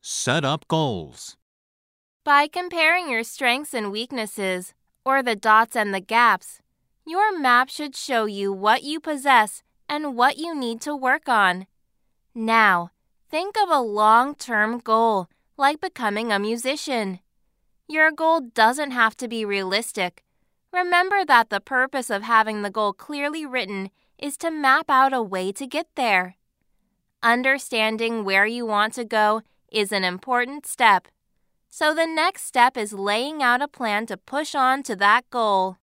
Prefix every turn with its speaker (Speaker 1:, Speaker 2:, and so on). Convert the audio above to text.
Speaker 1: Set up goals.
Speaker 2: By comparing your strengths and weaknesses, or the dots and the gaps, your map should show you what you possess and what you need to work on. Now, think of a long-term goal, like becoming a musician. Your goal doesn't have to be realistic. Remember that the purpose of having the goal clearly written is to map out a way to get there. Understanding where you want to go is an important step. So the next step is laying out a plan to push on to that goal.